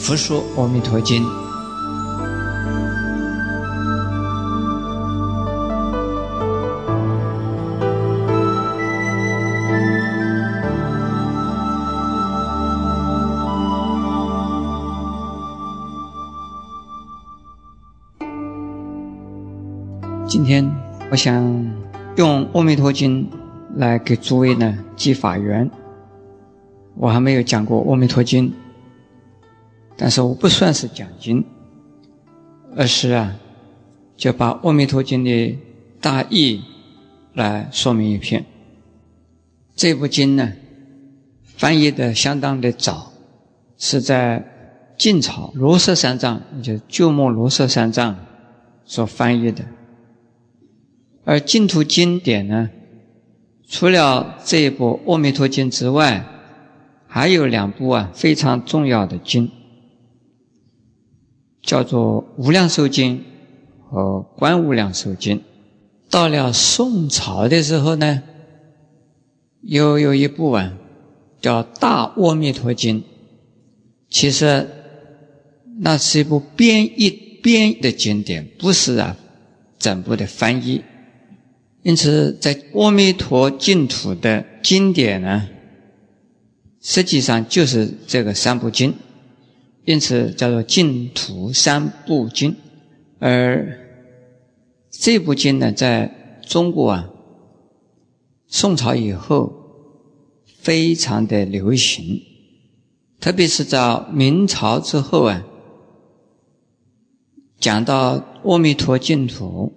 复述阿弥陀经。今天我想用阿弥陀经来给诸位呢记法缘。我还没有讲过阿弥陀经，但是我不算是讲经，而是就把阿弥陀经的大意来说明一遍。这部经呢翻译的相当的早，是在晋朝罗摄三藏，也就是鸠摩罗什三藏所翻译的。而净土经典呢，除了这一部阿弥陀经之外，还有两部非常重要的经，叫做无量寿经和观无量寿经。到了宋朝的时候呢，又有一部叫大阿弥陀经。其实那是一部编译的经典，不是整部的翻译。因此在阿弥陀净土的经典呢，实际上就是这个三部经，因此叫做净土三部经。而这部经呢，在中国宋朝以后非常的流行，特别是在明朝之后讲到阿弥陀净土，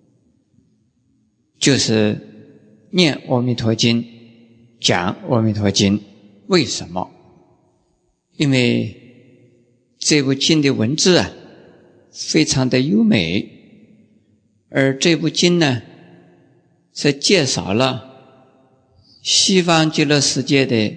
就是念阿弥陀经，讲阿弥陀经。为什么？因为这部经的文字非常的优美，而这部经呢是介绍了西方极乐世界的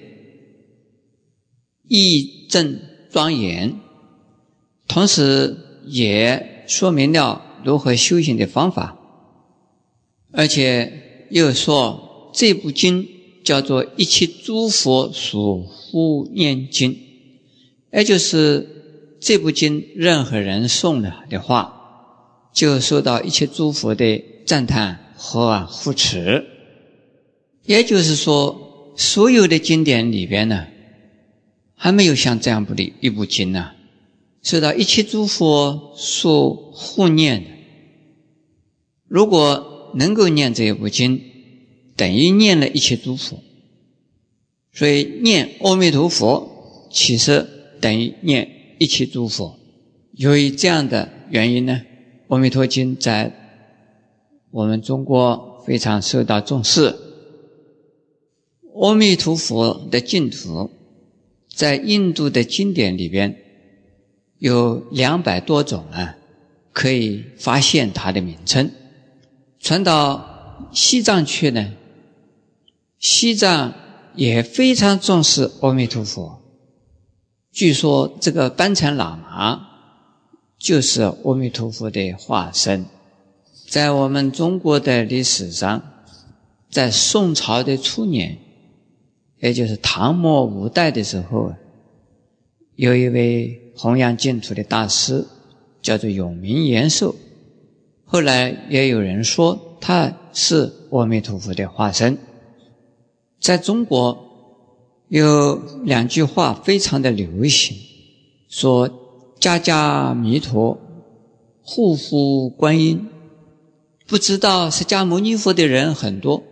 义正庄严，同时也说明了如何修行的方法。而且又说这部经叫做一切诸佛所护念经，也就是这部经任何人诵了的话，就受到一切诸佛的赞叹和护持。也就是说，所有的经典里边呢，还没有像这样的一部经受到一切诸佛所护念的。如果能够念这一部经，等于念了一切诸佛，所以念阿弥陀佛其实等于念一切诸佛。由于这样的原因呢，阿弥陀经在我们中国非常受到重视。阿弥陀佛的净土在印度的经典里边有200多种可以发现它的名称。传到西藏去呢，西藏也非常重视阿弥陀佛。据说这个班禅喇嘛就是阿弥陀佛的化身。在我们中国的历史上，在宋朝的初年，也就是唐末5代的时候，有一位弘扬净土的大师叫做永明延寿，后来也有人说他是阿弥陀佛的化身。在中国有2句话非常的流行，说家家弥陀，户户观音。不知道释迦牟尼佛的人很多，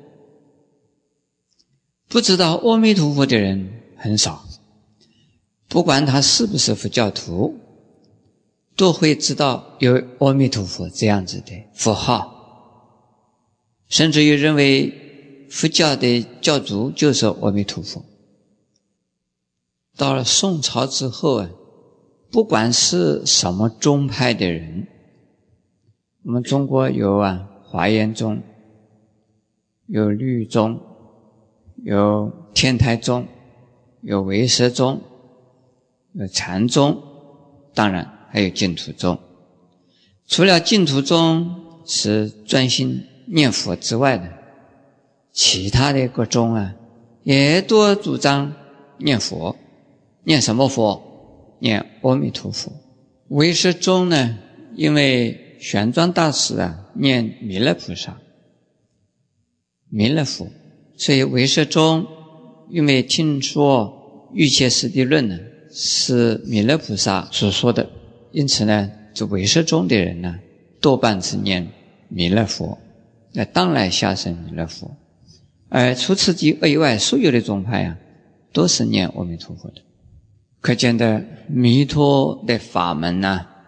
不知道阿弥陀佛的人很少。不管他是不是佛教徒，都会知道有阿弥陀佛这样子的符号，甚至于认为佛教的教主就是阿弥陀佛。到了宋朝之后不管是什么宗派的人，我们中国有华严宗，有律宗，有天台宗，有唯识宗，有禅宗，当然还有净土宗。除了净土宗是专心念佛之外的，其他的各宗也多主张念佛。念什么佛？ 念阿弥陀佛。唯识宗呢，因为玄奘大师念弥勒菩萨、弥勒佛，所以唯识宗因为听说《瑜伽师地论》呢是弥勒菩萨所说的，因此呢，这唯识宗的人呢，多半是念弥勒佛，那当来下生弥勒佛。而除此以外，所有的宗派都是念阿弥陀佛的。可见的弥陀的法门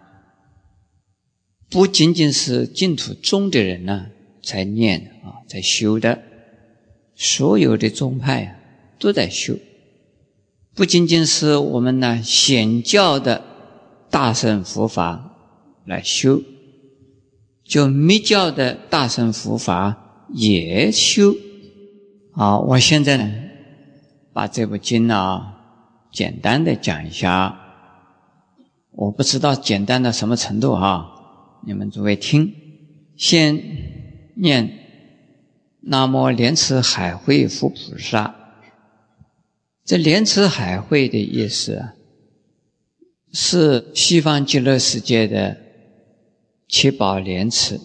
不仅仅是净土宗的人才念在修的，所有的宗派都在修。不仅仅是我们显教的大乘佛法来修，就密教的大乘佛法也修。我现在呢，把这部经简单的讲一下，我不知道简单到什么程度你们诸位听。先念南无莲池海会佛菩萨。这莲池海会的意思是西方极乐世界的七宝莲池。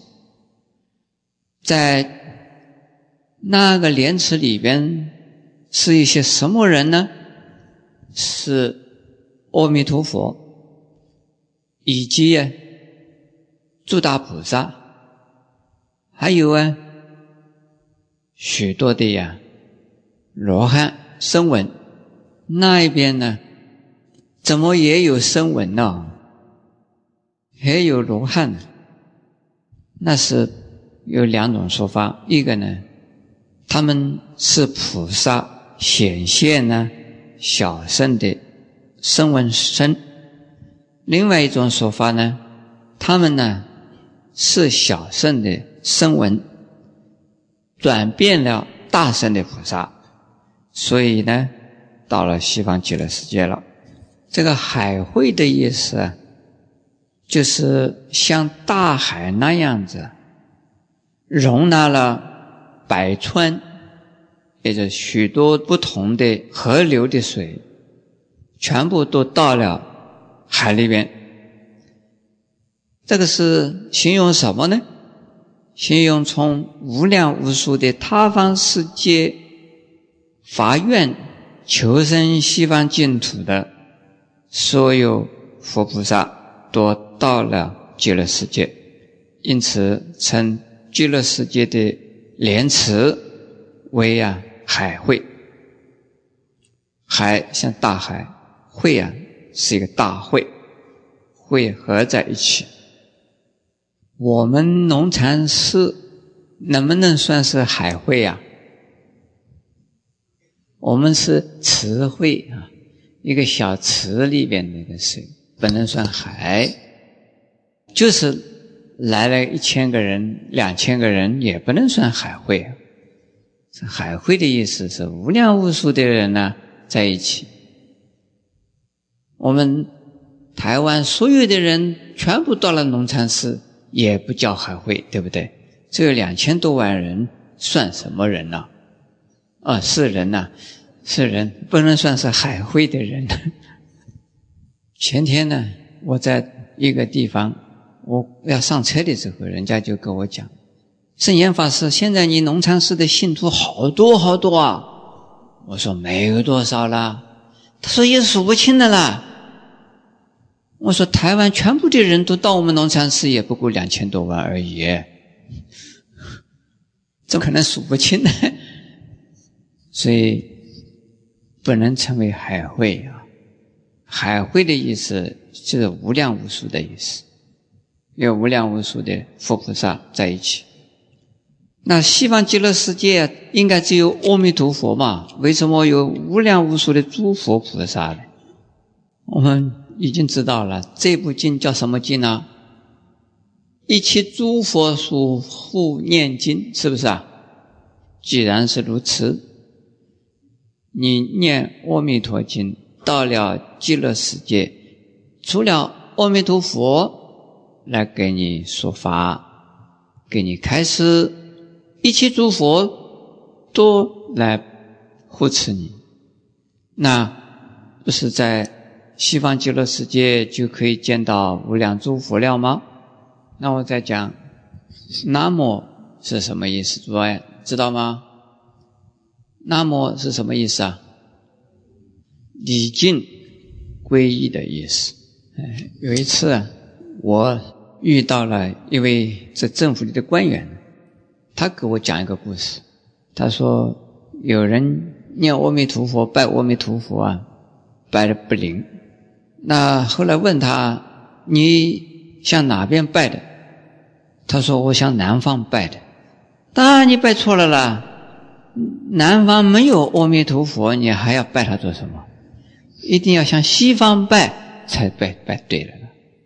在那个莲池里边是一些什么人呢？是阿弥陀佛以及诸大菩萨，还有许多的罗汉声闻。那一边呢，怎么也有声闻呢？还有罗汉呢？那是有两种说法，一个呢，他们是菩萨显现小乘的声闻身；另外一种说法呢，他们呢是小乘的声闻转变了大乘的菩萨，所以呢到了西方极乐世界了。这个海会的意思就是像大海那样子，容纳了百川，也就是许多不同的河流的水，全部都到了海里边。这个是形容什么呢？形容从无量无数的他方世界发愿求生西方净土的所有佛菩萨都到了极乐世界，因此称极乐世界的莲池为海会。海像大海，会是一个大会，会合在一起。我们农禅寺能不能算是海会我们是池会一个小池里边那个水，不能算海。就是来了1000个人、2000个人，也不能算海会。海会的意思是无量无数的人在一起。我们台湾所有的人全部到了农禅寺，也不叫海会，对不对？这有2000多万人，算什么人呢？是人是人，不能算是海会的人。前天呢，我在一个地方，我要上车的时候，人家就跟我讲，圣严法师，现在你农禅寺的信徒好多好多我说没有多少啦。他说也数不清的啦。我说台湾全部的人都到我们农禅寺，也不过2000多万而已，怎么可能数不清呢？所以不能称为海会海会的意思就是无量无数的意思，有无量无数的佛菩萨在一起。那西方极乐世界应该只有阿弥陀佛嘛，为什么有无量无数的诸佛菩萨呢？我们已经知道了，这部经叫什么经呢？一切诸佛所护念经，是不是既然是如此，你念阿弥陀经到了极乐世界，除了阿弥陀佛来给你说法，给你开示，一切诸佛都来护持你。那不是在西方极乐世界就可以见到无量诸佛了吗？那我再讲南无是什么意思？诸位知道吗？南无是什么意思啊？礼敬皈依的意思。有一次啊，我遇到了一位在政府里的官员，他给我讲一个故事。他说有人念阿弥陀佛，拜阿弥陀佛啊，拜得不灵。那后来问他，你向哪边拜的？他说我向南方拜的。当然你拜错了啦，南方没有阿弥陀佛，你还要拜他做什么？一定要向西方拜才拜对了，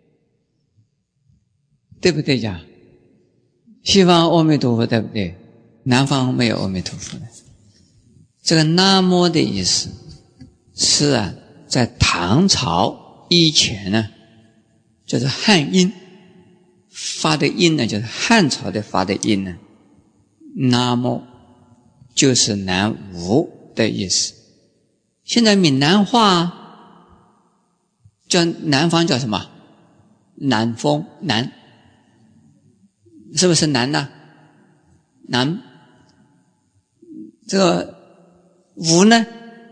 对不对呀？西方阿弥陀佛对不对？南方没有阿弥陀佛的。这个南无的意思是啊，在唐朝以前呢，就是汉音发的音呢，就是汉朝的发的音呢，南无就是南无的意思。现在闽南话叫南方叫什么？南风，南，是不是南呢？南，这个无呢？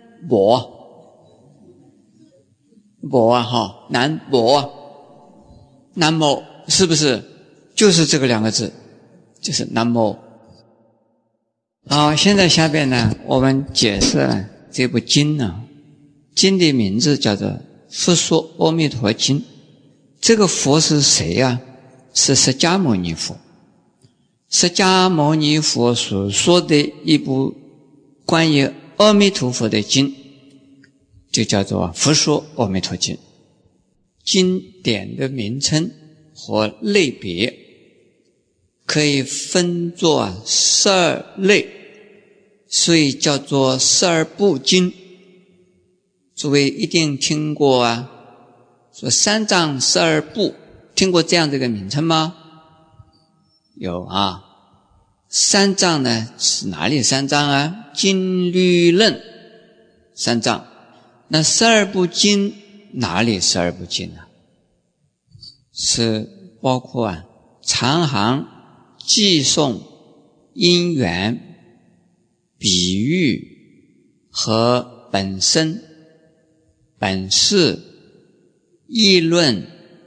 我啊哈，南我，南无是不是就是这个两个字，就是南无。好，现在下边呢，我们解释了这部经呢，经的名字叫做《佛说阿弥陀经》。这个佛是谁啊？是释迦牟尼佛。释迦牟尼佛所说的一部关于阿弥陀佛的经，就叫做《佛说阿弥陀经》。经典的名称和类别可以分作12类，所以叫做12部经。诸位一定听过啊，说3藏12部，听过这样的一个名称吗？有啊。3藏呢是哪里3藏啊？经律论3藏。那12部经哪里12部经啊？是包括啊长行、偈颂、因缘、比喻和本身、本事、议论，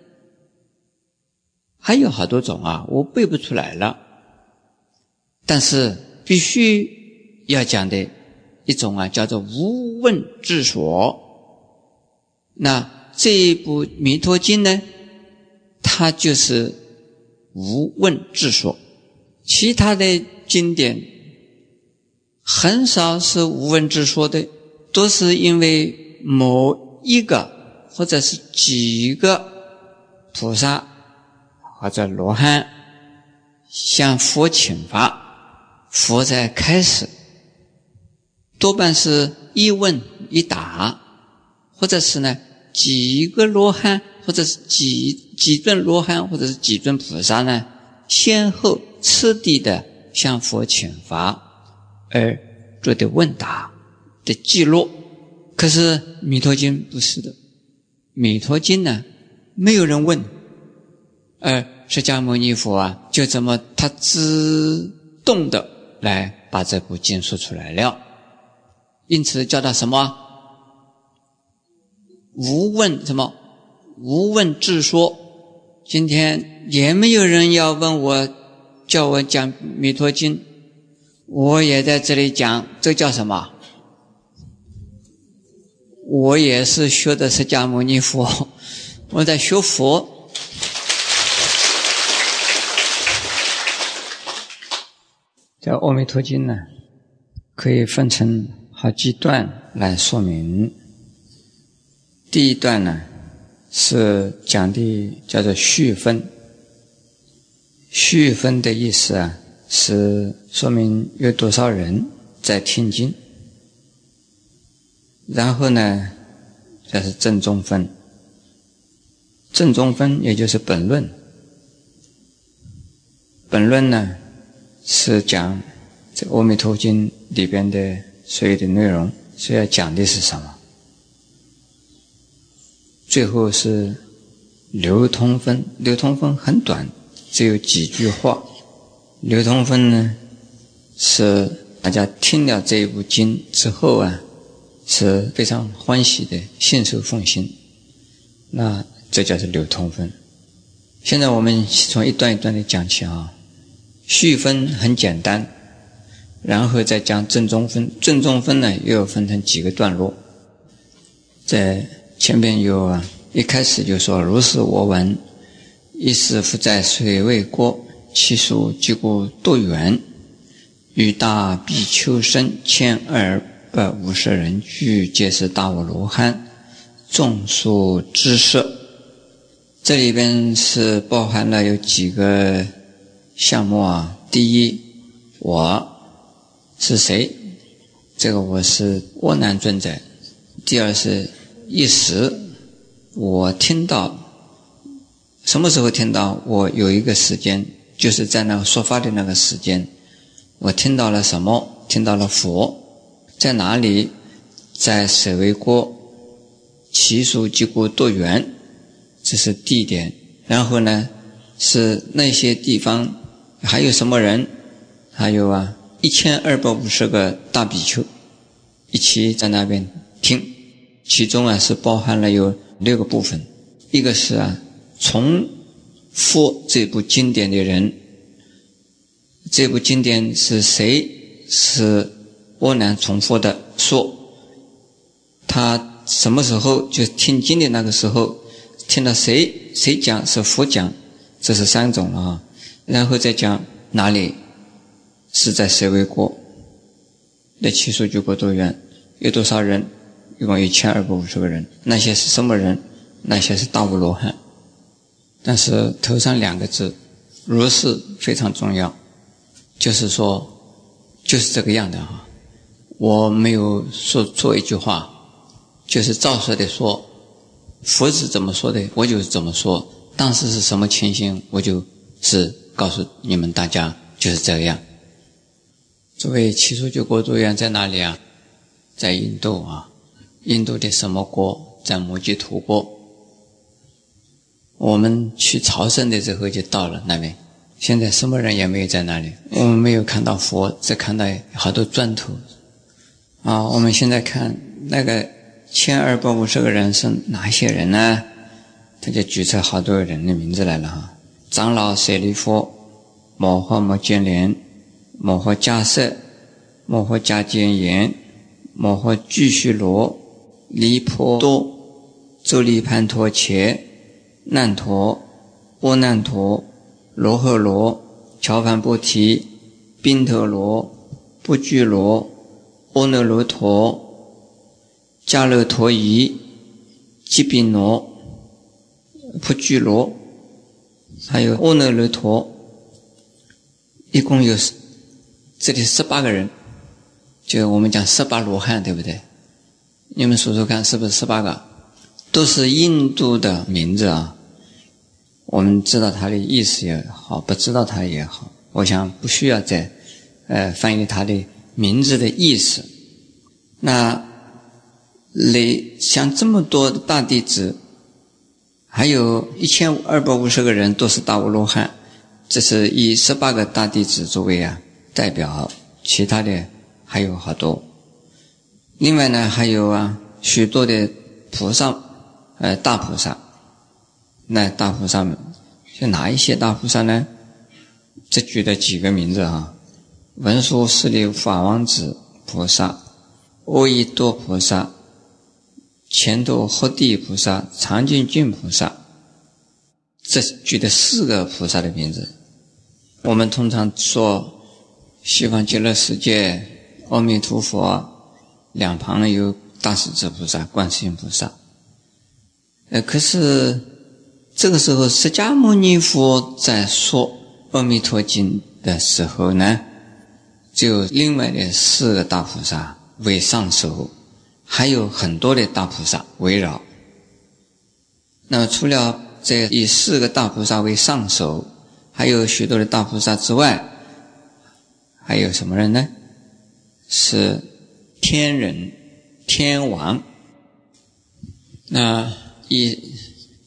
还有好多种啊，我背不出来了。但是必须要讲的一种啊，叫做无问之说。那这一部弥陀经呢，它就是无问之说。其他的经典很少是无问之说的，都是因为某一个或者是几个菩萨或者罗汉向佛请法，佛在开始，多半是一问一答，或者是呢几个罗汉，或者是几尊罗汉，或者是几尊菩萨呢，先后次第的向佛请法而做的问答的记录。可是弥陀经不是的，弥陀经呢没有人问，而释迦牟尼佛啊就这么他自动的来把这部经说出来了，因此叫他什么？无问什么？无问自说。今天也没有人要问我，叫我讲弥陀经，我也在这里讲，这叫什么？我也是学的释迦牟尼佛，我在学佛。这阿弥陀经呢，可以分成好几段来说明。第一段呢，是讲的叫做序分。序分的意思啊，是说明有多少人在听经。然后呢，这是正中分。正中分也就是本论。本论呢，是讲这个阿弥陀经里边的所有的内容，所要讲的是什么。 最后是流通分。流通分很短，只有几句话。流通分呢，是大家听了这一部经之后啊，是非常欢喜的，信受奉行。那这叫做流通分。现在我们从一段一段的讲起啊。序分很简单，然后再讲正中分。正中分呢，又分成几个段落。在前边有一开始就说：如是我闻，一时复在水位国，其数即故多远，与大比丘僧1250人俱，皆是大阿罗汉，众数知摄。这里边是包含了有几个项目啊。第一，我是谁？这个我是阿难尊者。第二是一时，我听到，什么时候听到？我有一个时间，就是在那个说法的那个时间，我听到了什么？听到了佛。在哪里？在舍卫国，其数即故多远，这是地点。然后呢，是那些地方还有什么人？还有1250个大比丘一起在那边听。其中是包含了有6个部分。一个是重复这部经典的人。这部经典是谁？是阿难重复的说。他什么时候？就听经的那个时候，听到谁讲？是佛讲，这是3种了啊。然后再讲哪里？是在舍卫国，那其数即故多远，有多少人？一共1250个人。那些是什么人？那些是大阿罗汉。但是头上2个字如是非常重要，就是说就是这个样的啊。我没有说错一句话，就是照说的说，佛是怎么说的我就是怎么说，当时是什么情形我就是告诉你们大家，就是这样。作为其数即故多远在哪里啊？在印度啊。印度的什么国？在摩揭陀国。我们去朝圣的时候就到了那边，现在什么人也没有在那里，我们没有看到佛，只看到好多砖头我们现在看那个1250个人是哪些人呢？他就举出好多人的名字来了长老舍利弗、摩诃摩犍连、摩诃迦叶、摩诃迦旃延、摩诃居须罗、离婆多、周利盘陀伽、难陀、阿难陀、罗诃罗、乔梵波提、宾特罗、不居罗、阿耨罗陀、迦勒陀夷、基宾罗、不居罗，还有阿耨罗陀，一共有这里18个人，就我们讲18罗汉，对不对？你们数数看，是不是18个？都是印度的名字啊。我们知道它的意思也好，不知道它也好，我想不需要再翻译它的名字的意思。那像这么多的大弟子，还有1250个人都是大阿罗汉，这是以18个大弟子作为代表，其他的还有好多。另外呢，还有许多的菩萨，大菩萨。那大菩萨们是哪一些大菩萨呢？这举了几个名字文殊师利法王子菩萨、阿逸多菩萨、乾陀诃帝菩萨、常精进菩萨，这举的4个菩萨的名字。我们通常说西方极乐世界阿弥陀佛两旁有大势至菩萨、观世音菩萨。可是这个时候释迦牟尼佛在说阿弥陀经的时候呢，只有另外的4个大菩萨为上首，还有很多的大菩萨围绕。那么除了这以4个大菩萨为上首，还有许多的大菩萨之外，还有什么人呢？是天人、天王。那以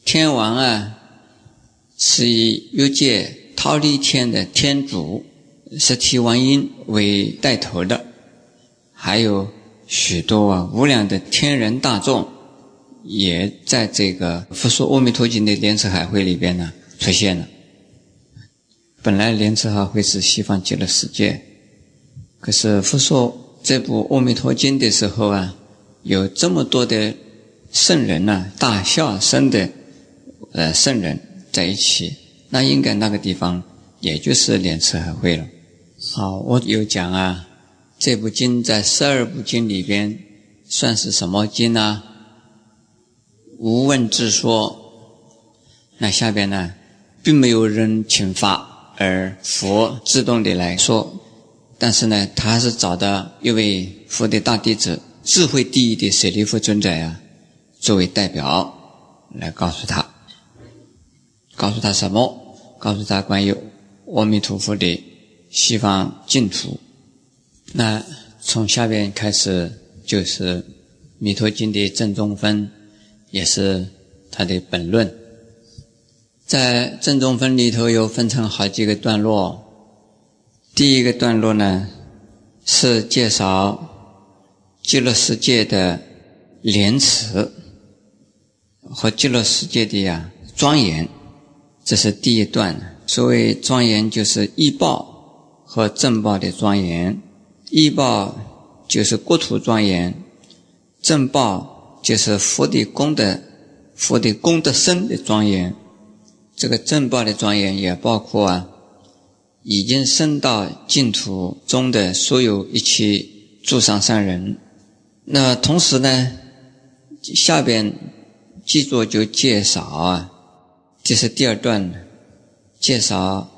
天王啊，是以欲界忉利天的天主实体王音为带头的，还有许多无量的天人大众也在这个《佛说阿弥陀经》的莲池海会里边呢出现了。本来莲池海会是西方极乐世界，可是佛说这部《阿弥陀经》的时候啊，有这么多的圣人啊，大孝生的圣人在一起，那应该那个地方也就是莲池海会了。好，我有讲啊，这部经在12部经里边算是什么经呢？无问自说。那下边呢，并没有人请发，而佛自动的来说，但是呢，他还是找到一位佛的大弟子，智慧第一的舍利弗尊者啊，作为代表来告诉他什么？告诉他关于阿弥陀佛的西方净土。那从下边开始就是《弥陀经》的正中分，也是他的本论。在正中分里头有分成好几个段落。第一个段落呢，是介绍极乐世界的莲池和极乐世界的庄严，这是第一段。所谓庄严，就是依报和正报的庄严。依报就是国土庄严，正报就是佛的功德身的庄严。这个正报的庄严也包括已经升到净土中的所有一切诸上善人。那同时呢，下边记作就介绍这是第二段，介绍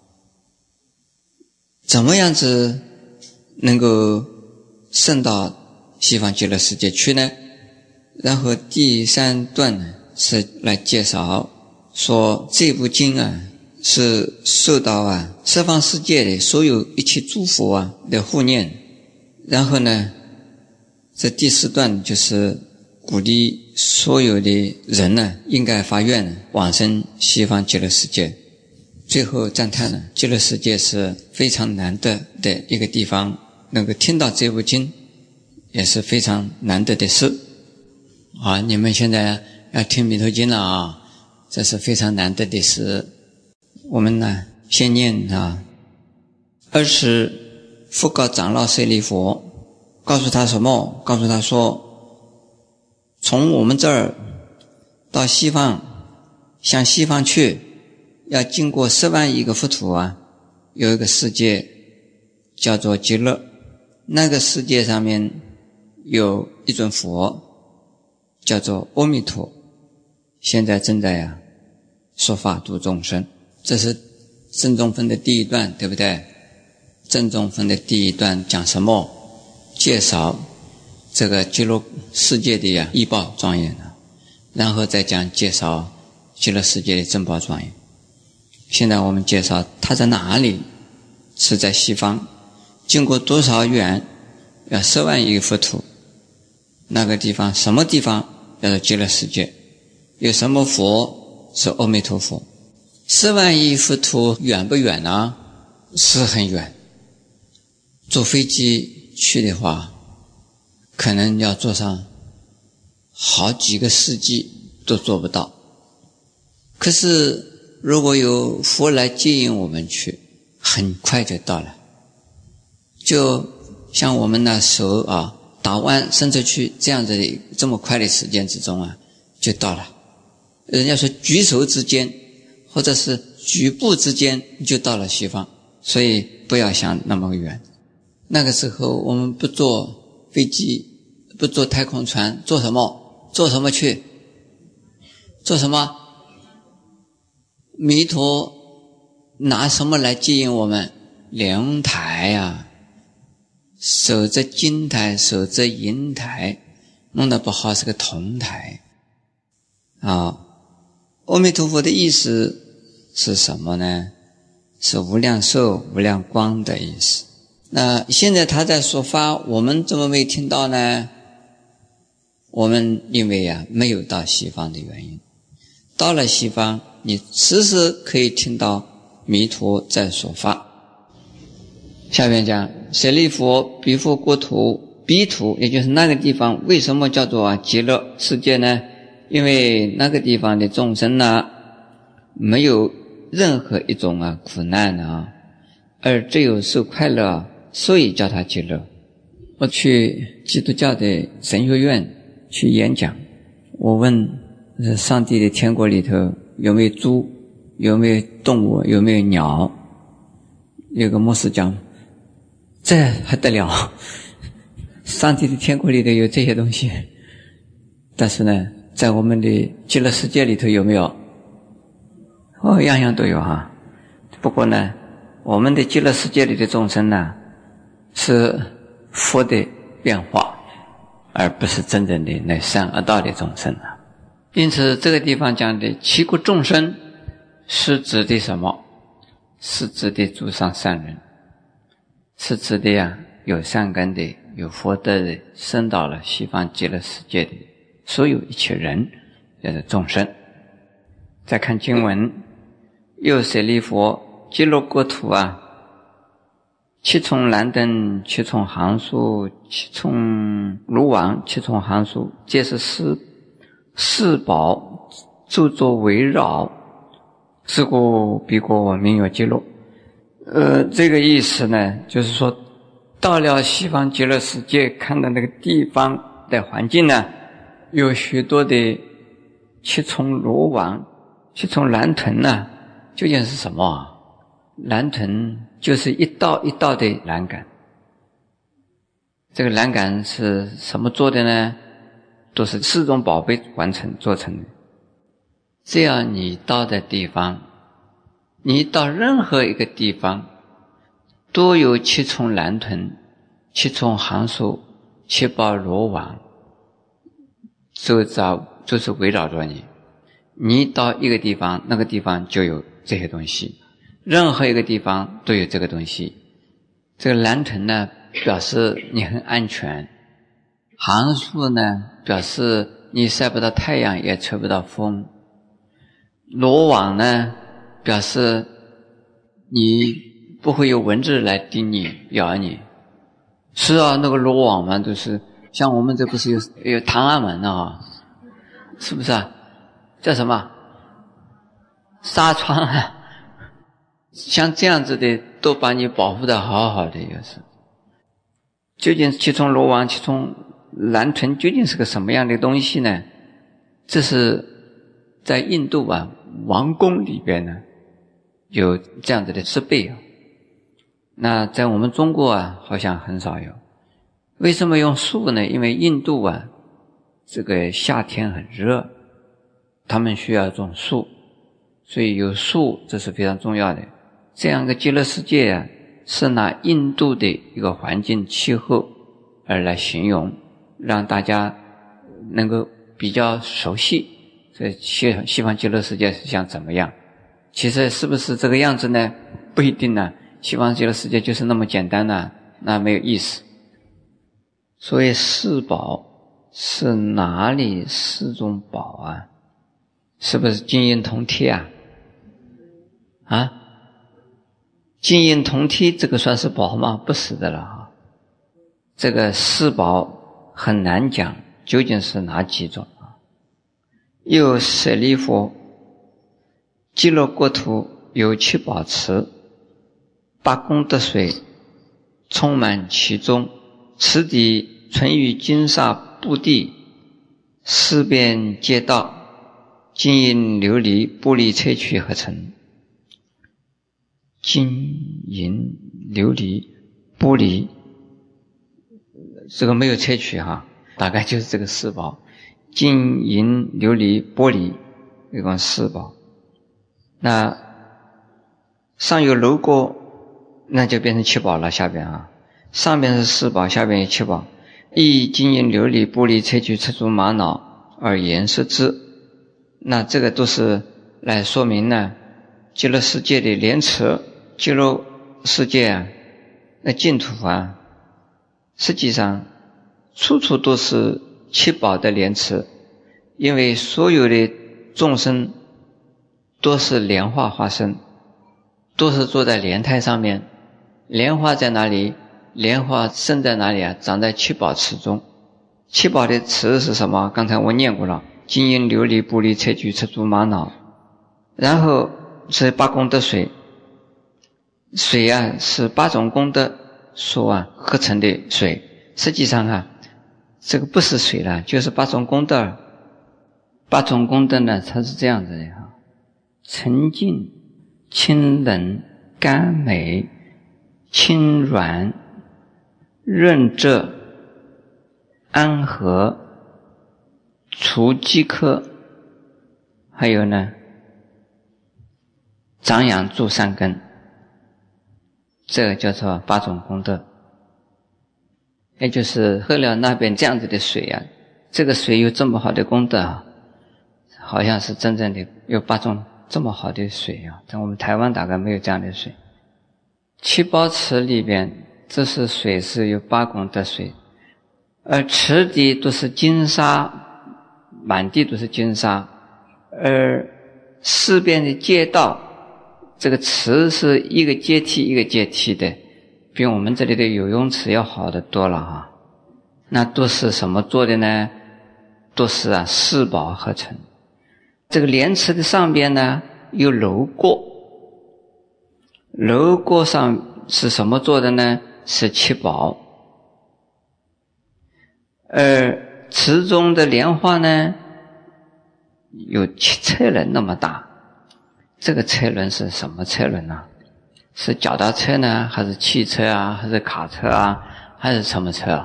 怎么样子能够升到西方极乐世界去呢？然后第三段呢，是来介绍说这部经是受到十方世界的所有一切诸佛的护念。然后呢，这第四段就是鼓励所有的人呢，应该发愿往生西方极乐世界。最后赞叹极乐世界是非常难得的一个地方，能够听到这部经也是非常难得的事。你们现在要听弥陀经了这是非常难得的事。我们呢，先念二是复告长老舍利弗，告诉他什么？告诉他说，从我们这儿到西方，向西方去，要经过10万亿个佛土有一个世界叫做极乐。那个世界上面有一尊佛叫做阿弥陀，现在正在说法度众生。这是正中分的第一段，对不对？正中分的第一段讲什么？介绍这个极乐世界的依报庄严，然后再介绍极乐世界的正报庄严。现在我们介绍它在哪里？是在西方，经过多少远？要10万亿佛土。那个地方什么地方叫做极乐世界？有什么佛？是阿弥陀佛。10万亿佛土远不远呢？是很远。坐飞机去的话，可能要坐上好几个世纪都做不到。可是如果有佛来接引我们去，很快就到了。就像我们那手打弯伸出去这样子的这么快的时间之中就到了。人家说举手之间或者是举步之间就到了西方，所以不要想那么远。那个时候我们不坐飞机，不坐太空船，坐什么？坐什么去？坐什么？弥陀拿什么来接引我们？莲台守着金台，守着银台，弄得不好是个铜台。阿弥陀佛的意思是什么呢？是无量寿、无量光的意思。那现在他在说法，我们怎么没听到呢？我们因为没有到西方的原因。 到了西方，你时时可以听到弥陀在说法。下面讲舍利弗，彼佛国土，彼土也就是那个地方，为什么叫做极乐世界呢？因为那个地方的众生没有任何一种苦难而只有受快乐，所以叫它极乐。我去基督教的神学院去演讲，我问上帝的天国里头有没有猪，有没有动物，有没有鸟？有个牧师讲，这还得了，上帝的天国里头有这些东西，但是呢在我们的极乐世界里头有没有？样样都有不过呢，我们的极乐世界里的众生是佛的变化，而不是真正的那善恶道的众生因此这个地方讲的七国众生是指的什么？是指的诸上善人，是指的有善根的，有福德的，升到了西方极乐世界的所有一切人，叫做众生。再看经文，又舍利弗，极乐国土七重蓝灯，七重行树，七重卢王，七重行树，皆是四宝诸作围绕，是故彼国名曰极乐。这个意思呢，就是说到了西方极乐世界，看到那个地方的环境呢，有许多的七重罗网，七重蓝豚究竟是什么？蓝豚就是一道一道的栏杆。这个栏杆是什么做的呢？都是四种宝贝做成的。这样你到的地方，你到任何一个地方，都有七重蓝豚，七重行树，七宝罗网，周遭就是围绕着你。你到一个地方，那个地方就有这些东西，任何一个地方都有这个东西。这个蓝豚呢，表示你很安全；行树呢，表示你晒不到太阳，也吹不到风；罗网呢，表示你不会有蚊子来叮你、咬你。是那个罗网嘛，都是像我们这不是有唐安门是不是叫什么纱窗像这样子的都把你保护得好好的。也是究竟七重罗网、七重蓝豚究竟是个什么样的东西呢？这是在印度王宫里边呢有这样子的设备那在我们中国好像很少有。为什么用树呢？因为印度这个夏天很热，他们需要种树，所以有树这是非常重要的。这样一个极乐世界是拿印度的一个环境气候而来形容，让大家能够比较熟悉这西方极乐世界是像怎么样。其实是不是这个样子呢？不一定西方极乐世界就是那么简单那没有意思。所以四宝是哪里四种宝是不是金银铜铁金银铜铁这个算是宝吗？不是的了这个四宝很难讲究竟是哪几种又舍利弗，极乐国土有七宝池，八功德水充满其中，池底存于金沙布地，四边街道，金银琉璃玻璃萃取合成。金银琉璃玻璃这个没有萃取大概就是这个四宝，金银琉璃玻璃一共四宝。那上有楼阁，那就变成七宝了。下边上边是四宝，下边有七宝。以金银琉璃玻璃萃取赤足玛瑙而言设之。那这个都是来说明呢极乐世界的莲池。极乐世界那净土实际上处处都是七宝的莲池，因为所有的众生都是莲花化身，都是坐在莲台上面。莲花在哪里？莲花生在哪里啊？长在七宝池中。七宝的池是什么？刚才我念过了，金银琉璃玻璃砗磲赤珠玛瑙。然后是八功德水，水啊是八种功德所合成的水。实际上这个不是水了，就是八种功德。八种功德呢，它是这样子的沉静、清冷、甘美、轻软、润泽、安和、除饥渴，还有呢长养助善根，这个叫做八种功德。也就是喝了那边这样子的水这个水有这么好的功德好像是真正的有八种这么好的水在我们台湾大概没有这样的水。七宝池里边，这是水是有八功德水，而池底都是金沙，满地都是金沙，而四边的街道，这个池是一个阶梯一个阶梯的，比我们这里的游泳池要好得多了那都是什么做的呢？都是四宝合成。这个莲池的上边呢有楼锅，楼锅上是什么做的呢？是七宝。而池中的莲花呢有七车轮那么大。这个车轮是什么车轮呢？是脚踏车呢，还是汽车还是卡车还是什么车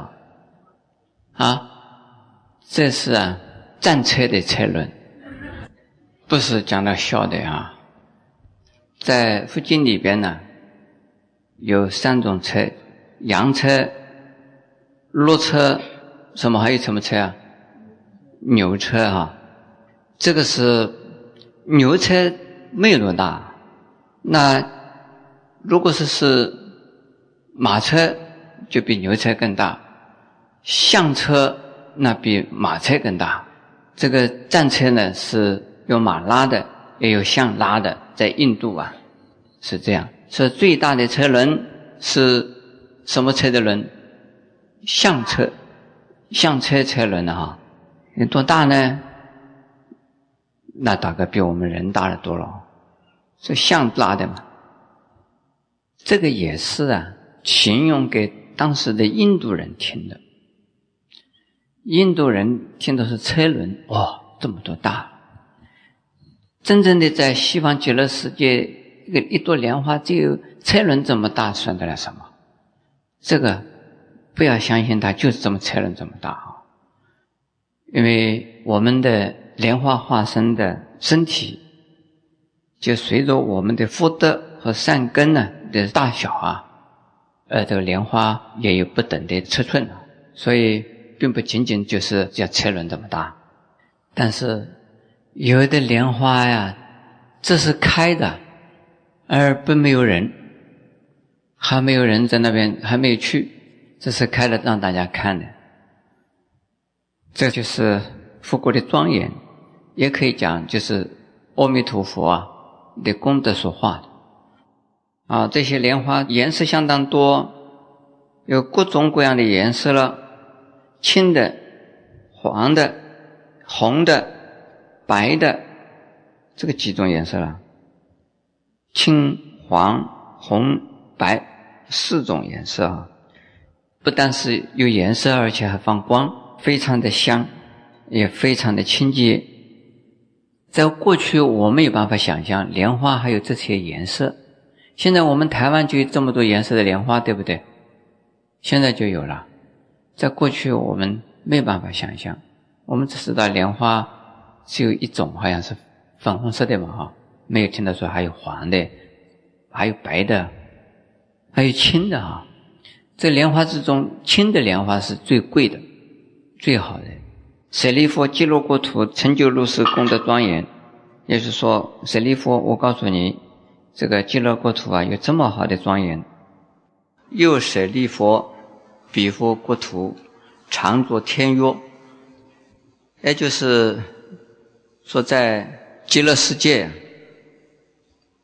这是战车的车轮，不是讲到笑的在佛经里边呢有三种车，羊车、骆车，还有什么车牛车这个是牛车没有多大，那如果是马车就比牛车更大，象车那比马车更大。这个战车呢是有马拉的也有象拉的，在印度是这样。所以最大的车轮是什么车的轮？象车，象车车轮有多大呢？那大概比我们人大得多了，是象拉的嘛。这个也是形容给当时的印度人听的。印度人听的是车轮，这么多大。真正的在西方极乐世界，一朵莲花只有车轮这么大，算得了什么？这个不要相信它就是这么车轮这么大因为我们的莲花化身的身体就随着我们的福德和善根的大小这个莲花也有不等的尺寸所以并不仅仅就是叫车轮这么大。但是有的莲花这是开的，而并没有人，还没有人在那边，还没有去，这是开了让大家看的。这就是佛国的庄严，也可以讲就是阿弥陀佛的功德所化的这些莲花颜色相当多，有各种各样的颜色了，青的、黄的、红的、白的，这个几种颜色了，青、黄、红、白四种颜色不但是有颜色，而且还放光，非常的香，也非常的清洁。在过去我没有办法想象莲花还有这些颜色，现在我们台湾就有这么多颜色的莲花，对不对？现在就有了，在过去我们没有办法想象，我们只知道莲花只有一种，好像是粉红色的嘛没有听到说还有黄的，还有白的，还有青的这莲花之中，青的莲花是最贵的，最好的。舍利弗，极乐国土成就如是功德庄严，也就是说，舍利弗，我告诉你，这个极乐国土有这么好的庄严。又舍利弗，彼佛国土常作天乐，也就是说在极乐世界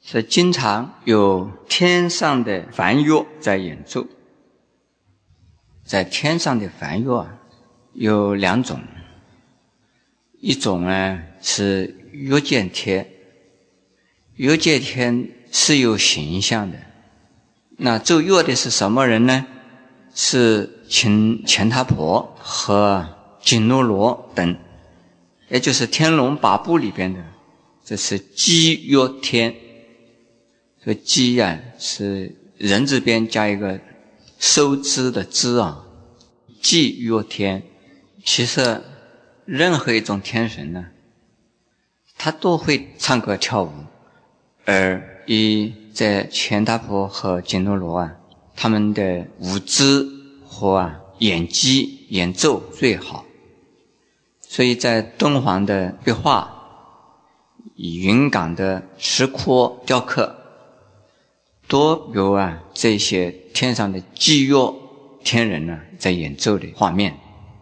是经常有天上的梵乐在演奏。在天上的梵乐有两种，一种呢是乐见天，乐见天是有形象的。那奏乐的是什么人呢？是乾闥婆和紧卢罗等，也就是《天龙八部》里边的，这是击乐天。这个击是人字边加一个收支的支击乐天。其实任何一种天神呢，他都会唱歌跳舞，而在乾闥婆和紧卢罗他们的舞姿和演技演奏最好。所以在敦煌的壁画、云冈的石窟雕刻都有这些天上的击乐天人在演奏的画面。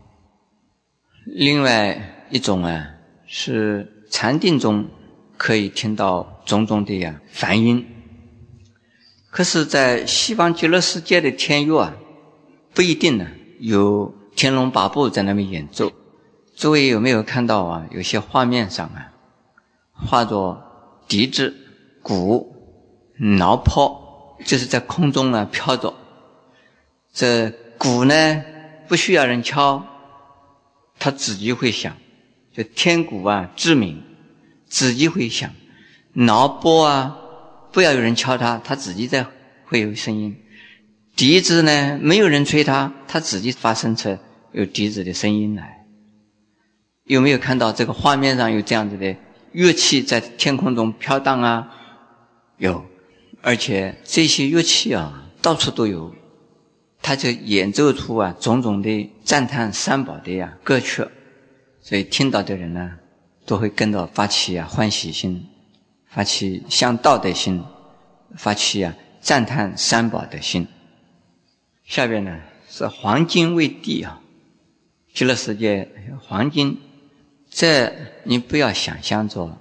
另外一种是禅定中可以听到种种的梵音。可是在西方极乐世界的天乐不一定有天龙八部在那边演奏。诸位有没有看到有些画面上画着笛子、鼓、铙钹，就是在空中飘着。这鼓呢不需要人敲，它自己会响，就天鼓智鸣，自己会响。铙钹不要有人敲它，它自己会有声音。笛子呢没有人吹它，它自己发生出有笛子的声音来。有没有看到这个画面上有这样子的乐器在天空中飘荡有，而且这些乐器到处都有，它就演奏出种种的赞叹三宝的歌曲，所以听到的人都会跟着发起欢喜心，发起向道的心，发起赞叹三宝的心。下边呢是黄金为地极乐世界黄金，这你不要想象着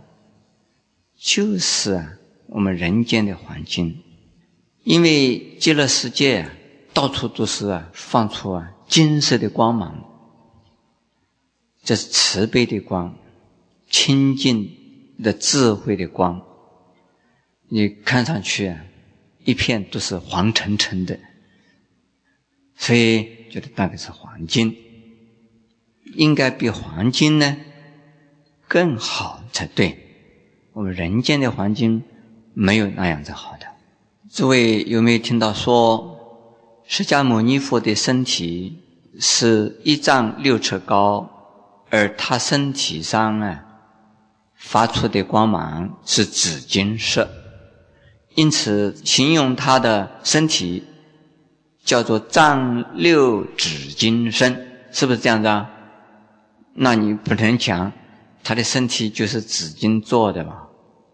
就是我们人间的黄金，因为极乐世界到处都是放出金色的光芒，这是慈悲的光，清净的智慧的光，你看上去一片都是黄澄澄的，所以觉得那个是黄金。应该比黄金呢更好才对，我们人间的黄金没有那样子好的。诸位有没有听到说释迦牟尼佛的身体是1丈6尺高，而他身体上发出的光芒是紫金色，因此形容他的身体叫做丈六紫金身，是不是这样子那你不能讲他的身体就是紫金做的吧？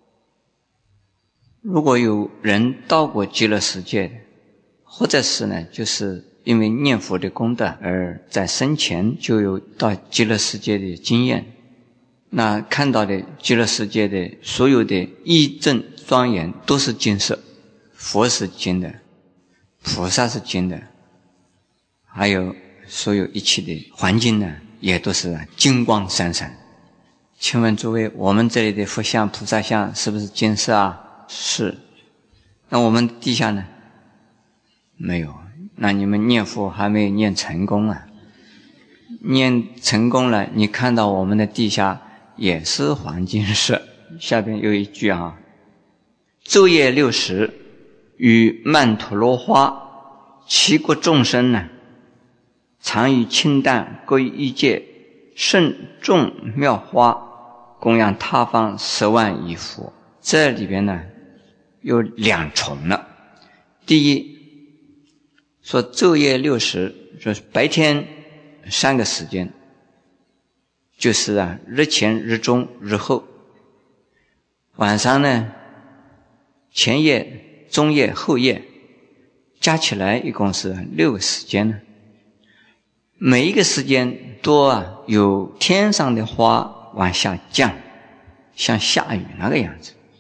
如果有人到过极乐世界，或者是就是因为念佛的功德而在生前就有到极乐世界的经验，那看到的极乐世界的所有的义正庄严都是金色，佛是金的，菩萨是金的，还有所有一切的环境也都是金光闪闪。请问诸位，我们这里的佛像、菩萨像是不是金色是。那我们地下呢？没有。那你们念佛还没有念成功念成功了，你看到我们的地下也是黄金色。下边有一句昼夜60与曼陀罗花，其国众生常以清淡各于一界，甚众妙花，供养他方10万亿佛。这里边有2重了。第一说昼夜60，说白天3个时间，就是日前、日中、日后。晚上前夜、中夜、后夜，加起来一共是6个时间每一个时间都有天上的花往下降，像下雨那个样子。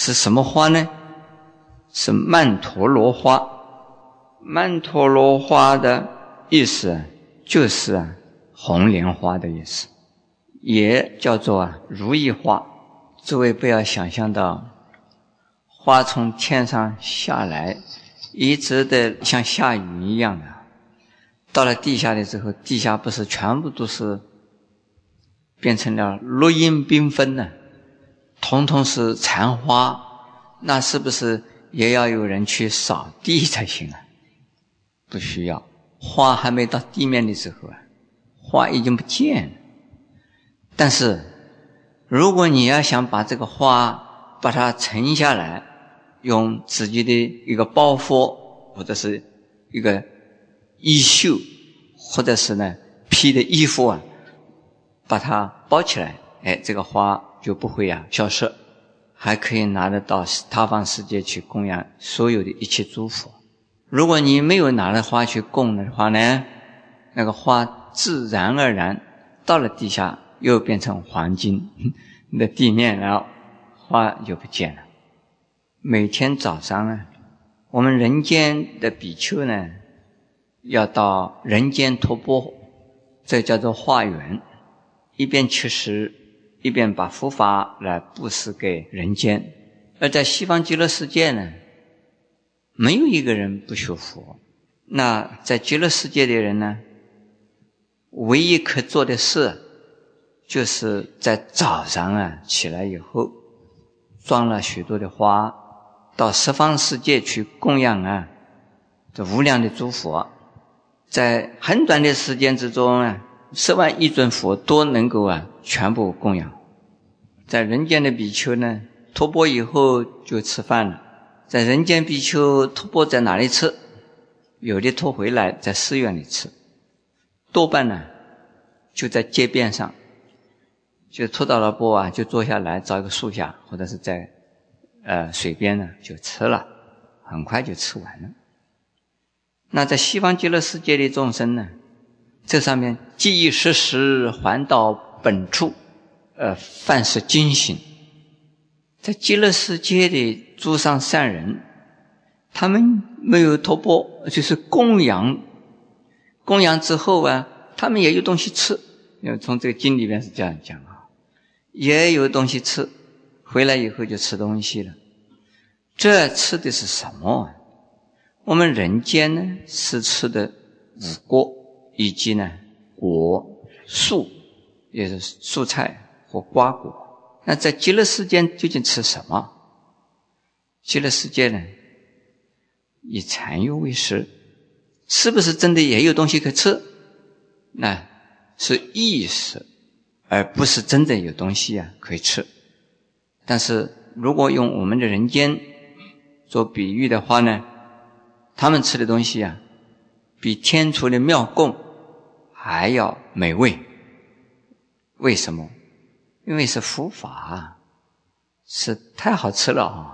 是什么花呢？是曼陀罗花。曼陀罗花的意思就是红莲花的意思，也叫做如意花。诸位不要想象到花从天上下来，一直的像下雨一样的，到了地下的时候，地下不是全部都是变成了落英缤纷呢，统统是残花，那是不是也要有人去扫地才行啊？不需要，花还没到地面的时候花已经不见了。但是如果你要想把这个花把它沉下来，用自己的一个包袱或者是一个衣袖或者是披的衣服把它包起来，这个花就不会消失，还可以拿得到他方世界去供养所有的一切诸佛。如果你没有拿着花去供的话呢，那个花自然而然到了地下又变成黄金的地面，然后花就不见了。每天早上我们人间的比丘要到人间托钵，这叫做化缘，一边吃食一边把佛法来布施给人间。而在西方极乐世界没有一个人不学佛。那在极乐世界的人唯一可做的事就是在早上起来以后装了许多的花，到十方世界去供养这无量的诸佛。在很短的时间之中10万亿尊佛都能够全部供养。在人间的比丘托钵以后就吃饭了。在人间比丘托钵在哪里吃？有的托回来在寺院里吃，多半就在街边上，就托到了钵就坐下来找一个树下，或者是在水边就吃了，很快就吃完了。那在西方极乐世界的众生这上面记忆时时还到本处，凡是精行。在极乐世界的诸上善人，他们没有托钵，就是供养之后他们也有东西吃，因为从这个经里面是这样讲也有东西吃，回来以后就吃东西了。这吃的是什么我们人间是吃的五果以及果树，也是蔬菜或瓜果。那在极乐世界究竟吃什么？极乐世界以禅悦为食，是不是真的也有东西可吃？那是意识，而不是真的有东西可以吃。但是如果用我们的人间做比喻的话他们吃的东西比天厨的妙供还要美味。为什么？因为是佛法，是太好吃了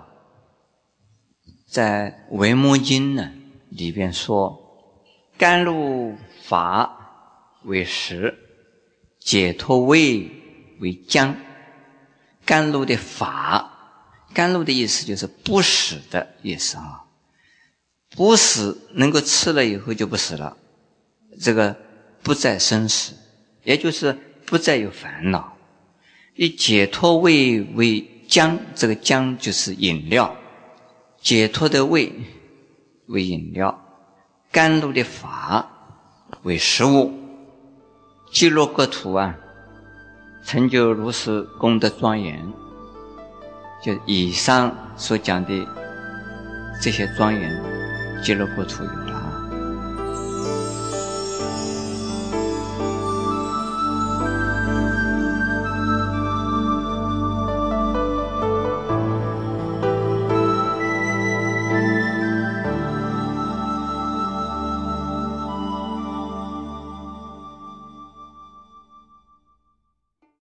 在维摩经里边说，甘露法为食，解脱味为浆。甘露的法，甘露的意思就是不死的意思不死能够吃了以后就不死了，这个不再生死，也就是不再有烦恼。以解脱味为浆，这个浆就是饮料，解脱的味为饮料，甘露的法为食物。极乐国土成就如是功德庄严，就以上所讲的这些庄严，极乐国土有了。